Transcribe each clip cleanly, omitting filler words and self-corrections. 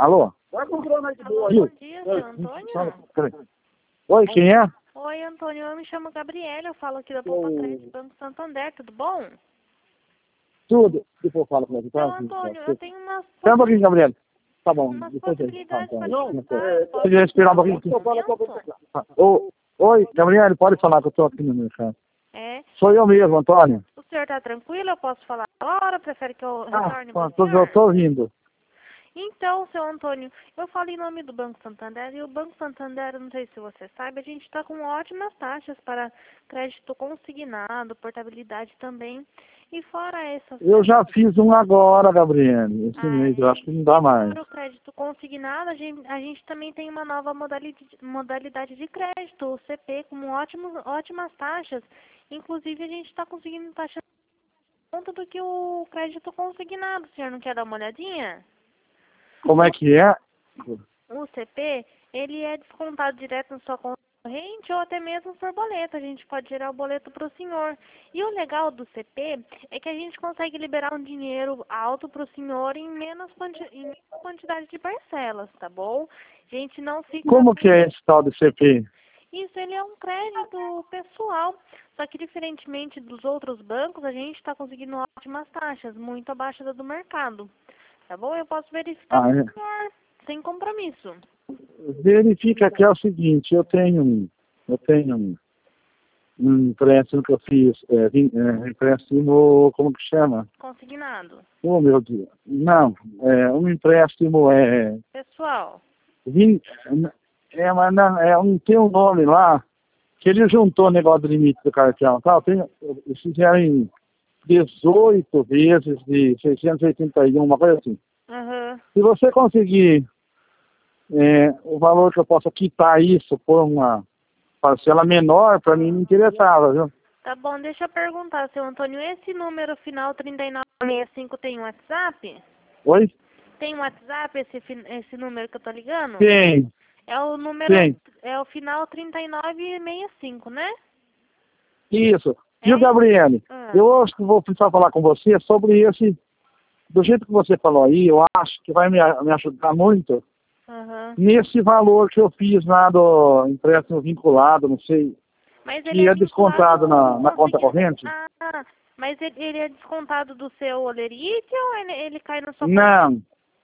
Alô? Vai comprando aí de Alô, boa. bom dia, seu Antônio. Peraí. Oi, quem é? Oi, Antônio, eu me chamo Gabriela, eu falo aqui da Poupa Crédito Banco Santander, tudo bom? Tudo. Depois eu falo com você. Seu Antônio, eu tenho umas, Espera um pouquinho, Gabriel. Tá bom, umas depois aí. possibilidades para Não, te ajudar. Você quer esperar um pouquinho? Oi, Gabriel, pode falar que eu tô aqui no mercado. É. Sou eu mesmo, Antônio. O senhor tá tranquilo? Eu posso falar agora? Prefere que eu retorne pro Eu senhor? tô ouvindo. Então, seu Antônio, eu falo em nome do Banco Santander e o Banco Santander, eu não sei se você sabe, a gente está com ótimas taxas para crédito consignado, portabilidade também. E fora essas... Eu já fiz um agora, Gabriel. Esse mês, eu acho que não dá mais. Para o crédito consignado, a gente também tem uma nova modalidade de crédito, o CP, com ótimas taxas. Inclusive, a gente está conseguindo taxa conta do que o crédito consignado. O senhor não quer dar uma olhadinha? Como é que é? O CP, ele é descontado direto na sua conta corrente ou até mesmo por boleto. A gente pode gerar o boleto para o senhor. E o legal do CP é que a gente consegue liberar um dinheiro alto para o senhor em menos quantidade de parcelas, tá bom? A gente não fica... Como que é esse tal de CP? Isso, ele é um crédito pessoal. Só que diferentemente dos outros bancos, a gente está conseguindo ótimas taxas, muito abaixo da do mercado. Tá bom? Eu posso verificar com o senhor, sem compromisso. Verifica que é o seguinte, eu tenho um empréstimo que eu fiz, empréstimo, como que chama? Consignado. Oh, meu Deus. Não, um empréstimo Pessoal. mas não, tem um nome lá, que ele juntou o negócio do limite do cartão, tá? Eles fizeram em 18 vezes de 681, uma coisa assim. Uhum. Se você conseguir o valor que eu possa quitar isso por uma parcela menor, para mim me interessava, viu? Tá bom, deixa eu perguntar, seu Antônio, esse número final 3965 tem um WhatsApp? Oi? Tem um WhatsApp esse número que eu tô ligando? Tem. É o número, Tem. é o final 3965, né? Isso. Viu, Gabriele? Eu acho que vou precisar falar com você sobre esse, do jeito que você falou aí, eu acho que vai me ajudar muito nesse valor que eu fiz lá do empréstimo vinculado, não sei, mas que é descontado na conta corrente. Ah, mas ele é descontado do seu olerite ou ele cai na sua Não.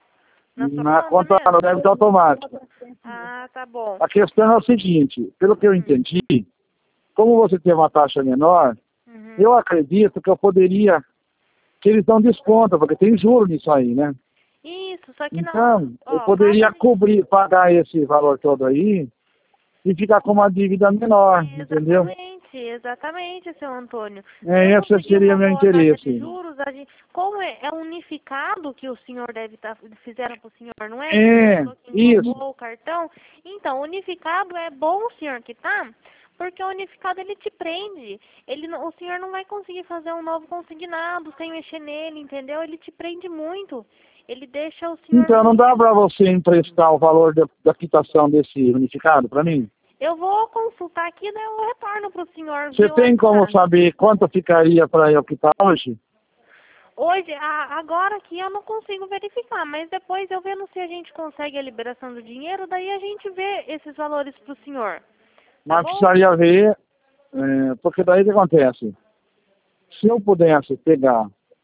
Na conta no débito automático. Ah, tá bom. A questão é o seguinte, pelo que eu entendi, como você tem uma taxa menor, eu acredito que eu poderia, que eles dão desconto, porque tem juros nisso aí, né? Isso, só que então, eu poderia pagar esse valor todo aí e ficar com uma dívida menor, entendeu? Exatamente, seu Antônio. Esse seria meu interesse. Juros, como é unificado que o senhor deve estar fizeram para o senhor, não é? Isso. O cartão. Então, unificado é bom o senhor quitar, porque o unificado ele te prende. O senhor não vai conseguir fazer um novo consignado sem mexer nele, entendeu? Ele te prende muito. Ele deixa o senhor... Então, não dá para você emprestar o valor da quitação desse unificado para mim? Eu vou consultar aqui, daí eu retorno para o senhor. Você tem como saber quanto ficaria para eu quitar hoje? Hoje, agora aqui eu não consigo verificar, mas depois eu vendo se a gente consegue a liberação do dinheiro, daí a gente vê esses valores para o senhor. Mas precisaria ver, porque daí o que acontece? Se eu pudesse pegar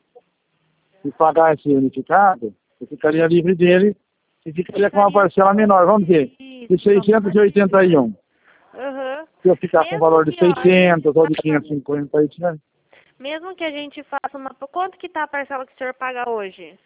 e pagar esse unificado, eu ficaria livre dele e ficaria com uma parcela menor, vamos dizer, de 681. Se eu ficar com o valor de 600 ou de 550, aí tinha... Mesmo que a gente faça uma... Quanto que tá a parcela que o senhor paga hoje?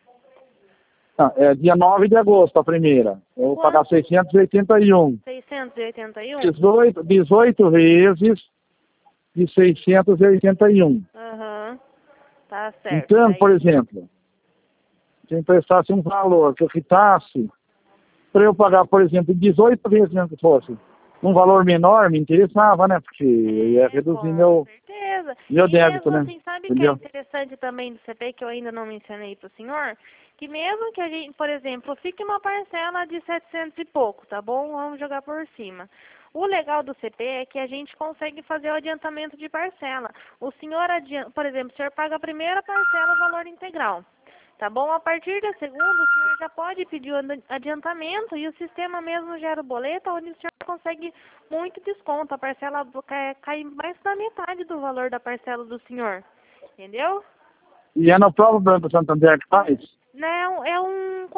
É dia 9 de agosto, a primeira. Eu vou pagar 681. 681? 18 vezes de 681. Tá certo. Então, por exemplo, se eu emprestasse um valor que eu quitasse, para eu pagar, por exemplo, 18 vezes mesmo que fosse, um valor menor, me interessava, né? Porque eu ia reduzir meu débito, né? Assim, sabe que é interessante também do CP, que eu ainda não mencionei para o senhor? Que mesmo que a gente, por exemplo, fique uma parcela de 700 e pouco, tá bom? Vamos jogar por cima. O legal do CP é que a gente consegue fazer o adiantamento de parcela. O senhor, por exemplo, o senhor paga a primeira parcela o valor integral. Tá bom? A partir da segunda, o senhor já pode pedir o adiantamento e o sistema mesmo gera o boleto, onde o senhor consegue muito desconto. A parcela cai mais da metade do valor da parcela do senhor. Entendeu? E é no próprio Banco Santander que faz? Não, é um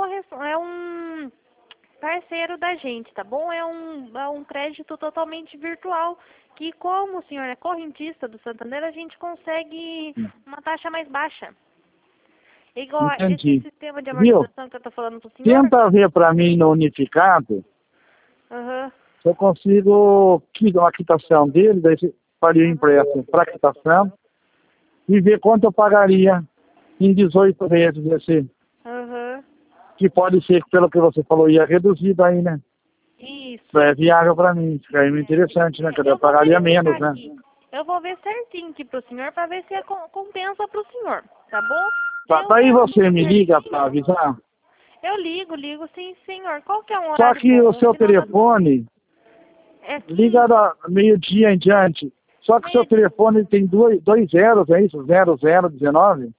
parceiro da gente, tá bom? É um crédito totalmente virtual, que como o senhor é correntista do Santander, a gente consegue uma taxa mais baixa. Igual Entendi. esse sistema de Viu? amortização que eu tô falando pro senhor. Tenta ver para mim no unificado, Aham. se eu consigo a quitação dele, daí você faria o empréstimo para quitação e ver quanto eu pagaria em 18 vezes esse, Aham. que pode ser, pelo que você falou, ia reduzido aí, né? Isso. É viável para mim, ficaria interessante, né? Que eu vou pagaria verificar menos, né? aqui. Eu vou ver certinho aqui pro senhor para ver se compensa pro senhor, tá bom? Tá, Eu daí vou você me liga certinho. para avisar. Eu ligo sim, senhor. Qual que é um Só horário que bom? o seu Final da- telefone É que... liga da meio-dia em diante. Só que o seu telefone tem dois zeros, é isso? 0019?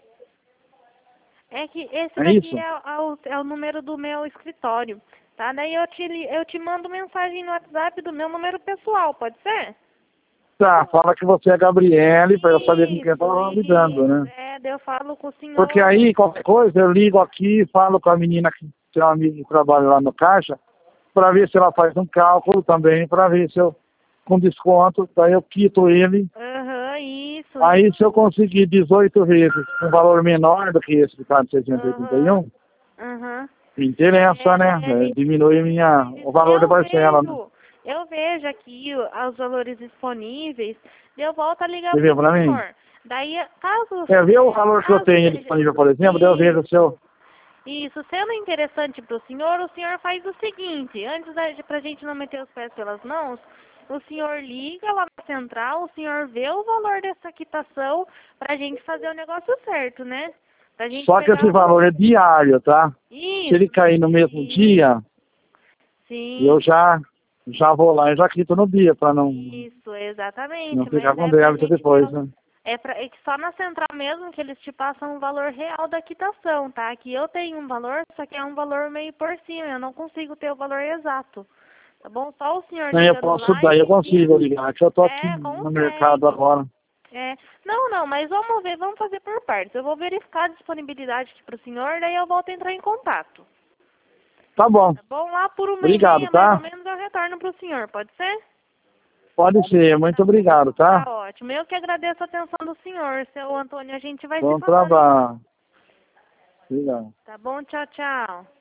É que esse É daqui isso? é o número do meu escritório, tá? Daí eu te mando mensagem no WhatsApp do meu número pessoal, pode ser? Tá, fala que você é Gabriele, para eu saber com quem eu tô lidando, Isso. né? Daí eu falo com o senhor. Porque aí, qualquer coisa, eu ligo aqui e falo com a menina que tem um amigo que trabalha lá no caixa, para ver se ela faz um cálculo também, para ver se eu, com desconto, daí eu quito ele. Aham, isso. Aí, se eu conseguir 18 vezes um valor menor do que esse que está de 681, Aham. me interessa, né? Diminui o valor da parcela, né? Eu vejo aqui os valores disponíveis, eu volto a ligar Você para viu o pra mim? senhor. Daí, caso... Vê o valor que eu tenho disponível, por exemplo, daí eu vejo se eu... Isso, sendo interessante para o senhor faz o seguinte, antes para a gente não meter os pés pelas mãos, o senhor liga lá na central, o senhor vê o valor dessa quitação para a gente fazer o negócio certo, né? Pra gente Só que pegar esse valor é diário, tá? Isso, Se ele cair no mesmo dia, sim, eu já vou lá e já quito no dia, para não exatamente. ficar com Mas pra débito gente depois, né? é que só na central mesmo que eles te passam o valor real da quitação, tá? Aqui eu tenho um valor, só que é um valor meio por cima, eu não consigo ter o valor exato. Tá bom? Só o senhor Daí eu ligando posso lá daí eu consigo ligar, que eu tô aqui no consegue. mercado agora. Não, mas vamos ver, vamos fazer por partes. Eu vou verificar a disponibilidade aqui pro senhor, daí eu volto a entrar em contato. Tá bom. Tá bom? Lá por uma Obrigado, e meia, tá? mais ou menos, eu retorno pro senhor, pode ser? Pode ser, muito obrigado, tá? Tá ótimo. Eu que agradeço a atenção do senhor, seu Antônio. A gente vai se Bom falando. trabalho. Obrigado. Tá bom? Tchau, tchau.